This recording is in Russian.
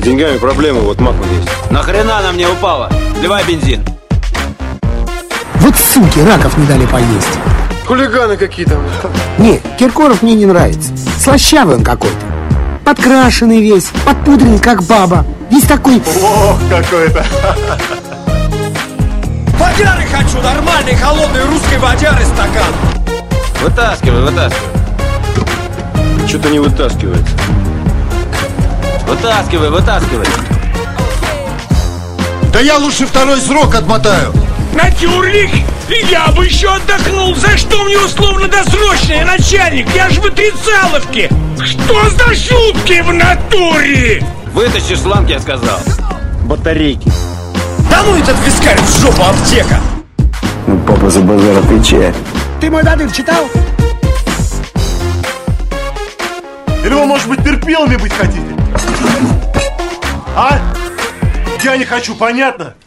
деньгами проблемы, вот мак есть. Нахрена она мне упала? Вливай бензин. Вот суки, раков не дали поесть. Хулиганы какие-то. Не, Киркоров мне не нравится. Слащавый он какой-то. Подкрашенный весь, подпудренный как баба. Весь такой... Ох, какой-то. Водяры хочу, нормальной, холодной русской водяры стакан. Вытаскивай, вытаскивай. Что-то не вытаскивается. Вытаскивай, вытаскивай. Да я лучше второй срок отмотаю. Натюрлик, я бы еще отдохнул. За что мне условно-досрочное, начальник? Я ж в отрицаловке. Что за шутки в натуре? Вытащи шланг, я сказал. Батарейки. Да ну этот вискарь в жопу, аптека. Ну, папа за базар отвечает. Ты мой дадыр читал? Или вы, может быть, терпилами быть хотите? А? Я не хочу, понятно?